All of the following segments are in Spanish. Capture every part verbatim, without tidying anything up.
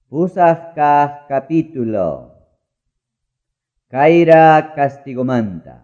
Pusaq kaq capítulo Kayra castigomanta.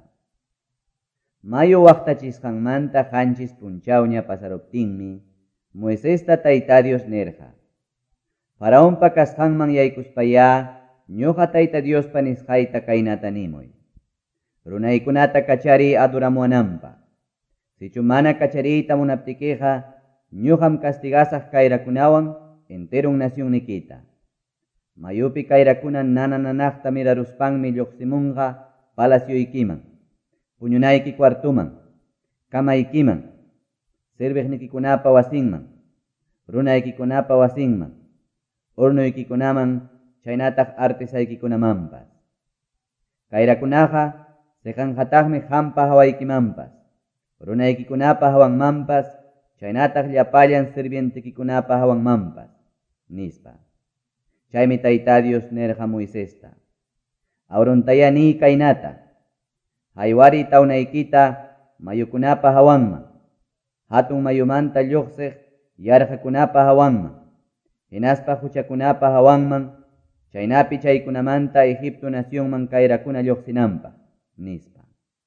Mayo waqtachisqanmanta qanchis punchawña pasaruptinmi Moisesta tayta Dios nerqa. Faraonpa kasqanman yaykuspaya ñuqa tayta Diospa nisqayta kaynata nimuy. Runaykunata kachari aduramuwananpa. Sichu mana kachariyta munaptikiqa ñuqam castigasaq kayrakunawan enterun nacionnikita. Mayupi kayrakunan nanananaqta miraruspanmi lluqsimunqa palacioykiman, puñunayki cuartuman, kamaykiman, sirviqnikikunapa wasinman, runaykikunapa wasinman, hornoykikunaman, chaynataq artisaykikunamanpas. Kayrakunaqa seqanqataqmi qampa hawaykimanpas, runaykikunapa hawanmanpas, chaynataq llapallan sirvientikikunapa hawanmanpas, nispa. Chaymi tayta Dios nerqa Moisesta. Auruntaya ni kaynata. Haywari tawnaykita mayukunapa hawanman. Hatun mayumanta lluqsiq yarqakunapa hawanman. Hinaspa huchakunapa hawanman. Chaynapi chaykunamanta Egipto nacionman kayrakuna lluqsinanpa, nispa.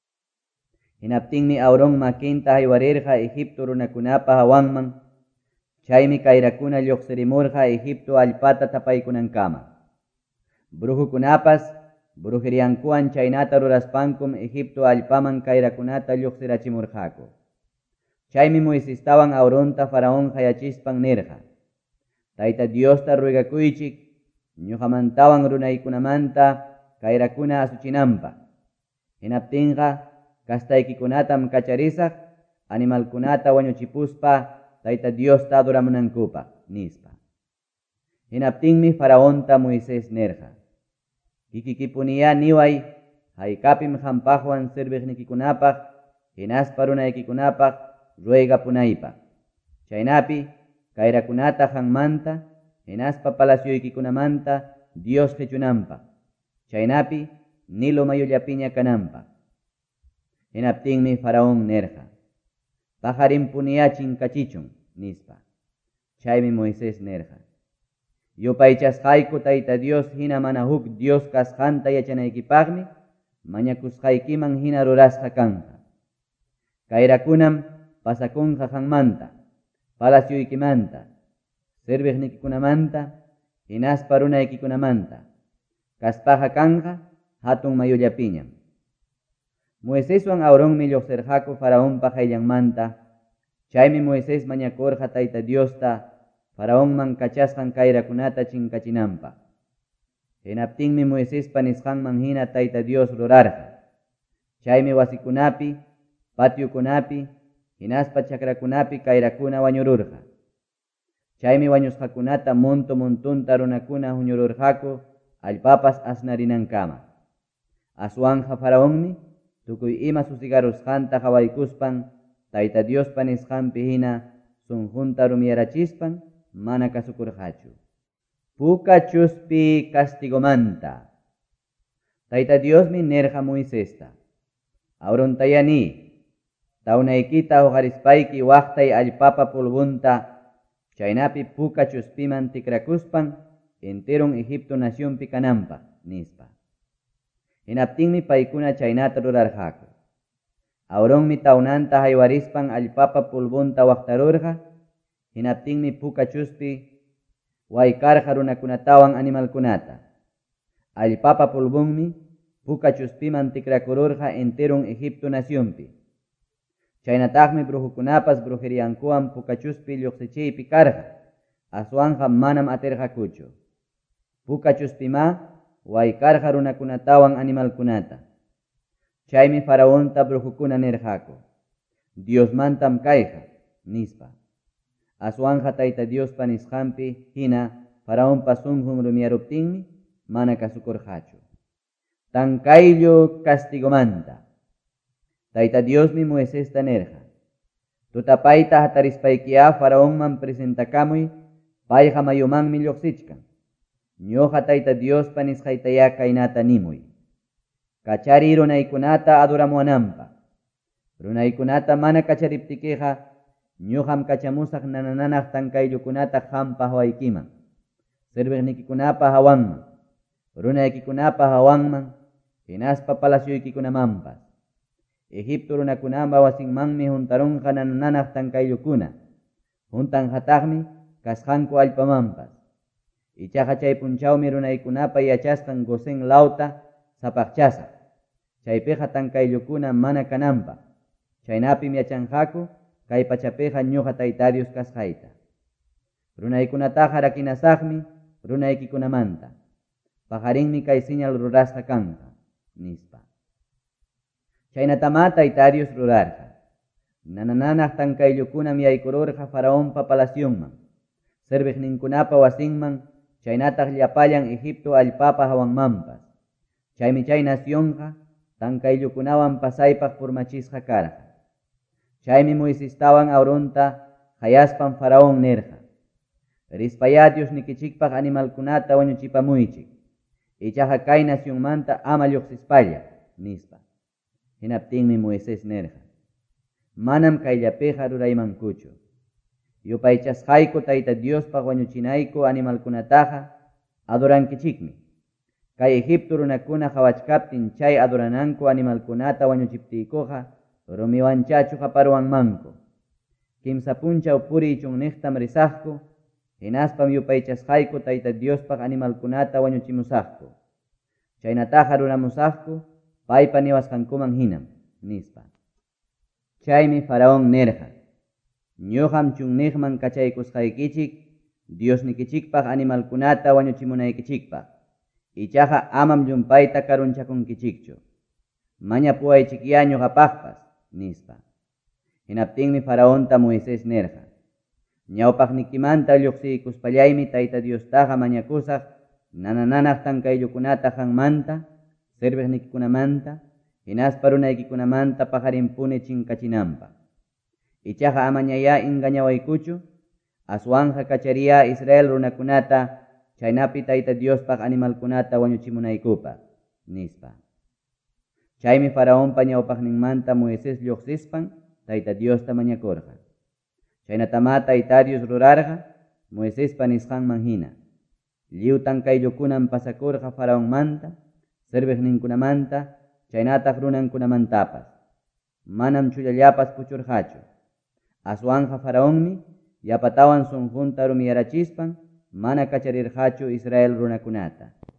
Hinaptinmi Auron makinta haywarirqa Egipto runakunapa hawanman. Chaymi kayrakuna lluqsirimurqa Egipto allpata tapaykunankama. Brujukunapas brujeriankuwan chaynata ruraspankum Egipto allpaman kayrakunata lluqsirachimurqaku. Chaymi Moisestawan Auronta Faraón hayachispan nirqa. Tayta Diosta ruegakuychik ñuqamantawan runaykunamanta kayrakuna asuchinanpa. Hinaptinqa kastaykicunatam kacharisaq animalkunata wañuchipuspa Tayta Diosta aduramunankupa, nispa. Hinaptinmi Faraonta Moisés nerqa. Kikikipuniya niway, haykapim hampaqwan sirviqnikikunapaq, hinaspa runaykikunapaq ruegapunaypaq. Chaynapi, kayrakunata hanmanta, hinaspa palacioykikunamanta Dios qhichunanpaq. Chaynapi, Nilo mayullapiña kananpaq. Hinaptinmi Faraón nerqa. Pajarin puniyachin kachichun, nispa. Chaymi Moisés nerqa. Yupaychasqayku tayta Dios hina mana huk Dios kasqanta yachanaykipaqmi, mañakusqaykiman hina rurasqa kanqa. Kayrakunam pasakunqa hanmanta, palacioykimanta, sirviqnikikunamanta, hinaspa runaykikunamanta. Kaspaqa kanqa hatun mayullapiñam. Moiséswan Auronmi lluqsirqaku Faraonpa qayllanmanta. Chaymi Moisés mañakurqa tayta Diosta Faraonman kachasqan kayrakunata chinkachinanpaq. Hinaptinmi Moiséspa nisqanman hina tayta Dios rurarqa. Chaymi wasikunapi, patiukunapi, hinaspa chakrakunapi kayrakuna wañururqa. Chaymi wañusqakunata montu montunta runakuna huñururqaku allpapas asnarinankama. Aswanja Faraonmi tukuy ima susigarusqanta hawaykuspan tayta Diospa nisqanpi hina sunjunta rumiyarachispan mana kasukurqachu. Puka chuspi castigomanta. Tayta Diosmi nerqa Moisesta. Auruntaya ni, tawnaykita huqarispayki waqtay allpapa pulbunta, chaynapi puka chuspiman tikrakuspan enterun Egipto nacionpi kananpaq, nispa. Hinaptinmi paykuna chaynata rurarqaku. Auronmi tawnanta haywarispan allpapa pulbunta waqtarurqa, hinaptinmi puka chuspi waykarqa runakunatawan animalkunata. Allpapa pulbunmi puka chuspiman tikrakururqa enterun Egipto nacionpi. Chaynataqmi brujukunapas brujeriankuwan puka chuspi lluqsichiypi karqa, aswanja manam atirqakuchu. Puka chuspima waykarqa runakunatawan animalkunata. Chaymi Faraonta brujukuna nirqaku. Diosmantam kayqa, nispa. Aswanja tayta Diospa nisqanpi hina Faraonpa sunqun rumiyaruptinmi mana kasukurqachu. Tankayllu castigomanta. Tayta Diosmi Moisesta nerqa. Tutapayta hatarispaykiya Faraonman presentakamuy, payqa mayumanmi lluqsichkan. Ñuqa tayta Diospa nisqaytaya kaynata nimuy. Kachari runaykunata aduramuwananpaq. Runaykunata mana kachariptikiqa ñuqam kachamusaq nanananaq tankayllukunata qampa hawaykiman. Servejnikikunapa hawanman, runaykikunapa hawanman, hinaspa palaciuykikunamampas. Egipto runakunapa wasinmanmi juntarunqa nananaq tankaylukuna, juntan hataqmi kasqanku allpamampas. Ichaqa chay punchawmi runaykunapa yachasqan Gosén lauta sapaqchasaq, chaypiqa tankaylukuna mana kananpaq. Chaynapim yachanqaku kay pachapiqa ñuqa Tayta Dios kasqayta. Runaykunataqa rakinasaqmi runaykikunamanta, pajarinmi kay señal rurasqa kanqa, nispa. Chaynatama Tayta Dios rurarqa. Nanananaq tankayllukuna yaykururqa Faraonpa palaciunman, servejninkunapa wasinman, chaynataq llapallan Egipto allpapa hawanmanpas. Chaymi chay nacionqa tankaylukunawan pasaypaq formachisqa karqa. Chaymi Moisestawan Aaronta hayaspan Faraón nirqa: rispaya Diosnikichikpaq animalkunata wañuchipamuychik, ichaqa kay nacionmanta ama lluqsispalla, nispa. Hinaptinmi Moisés nirqa: manam kayllapiqa ruraymankuchu. Yupaychasqayku Tayta Diospaq wañuchinayku animalkunataqa adorankichikmi. Kay Egipto runakuna hawachkaptin chay adorananku animalkunata wañuchiptiykuqa rumiwanchachu qaparuwanmanku. Kimsa punchaw puriychunniqtam risaqku, hinaspam yupaychasqayku Tayta Diospaq animalkunata wañuchimusaqku. Chaynataqa ruramusaqku paypa niwasqankuman hinam, nispa. Chaymi Faraón nirqa: ñuqam chunniqman kachaykusqaykichik Diosnikichikpaq animalkunata wañuchimunaykichikpaq, ichaqa amam llumpayta karunchakunkichikchu. Mañapuwaychikya ñuqapaqpas, nispa. Hinaptinmi Faraonta Moisés nirqa: ñawpaqnikimanta lluqsiykuspallaymi Tayta Diostaqa mañakusaq nanananaq tankaylukunata hanmanta, servejnikikunamanta, hinaspa runaykikunamanta pajarinpuni chinkachinanpaq. Ichaqa amañaya engañawaykuchu, aswanja kachariya Israel runakunata chaynapi Tayta Diospaq animalkunata wañuchimunaykupaq, nispa. Chaymi Faraonpa ñawpaqninmanta Moisés lluqsispan Tayta Diosta mañakurqa. Chaynatama Tayta Dios rurarqa Moiséspa nisqanman hina: lliw tankaylukunan pasakurqa Faraonmanta, servejninkunamanta, chaynataq runankunamantapas. Manam chullallapas puchurqachu. Aswanja Faraonmi yapatawan sunqunta rumiyarachispan mana kacharirqachu Israel runakunata.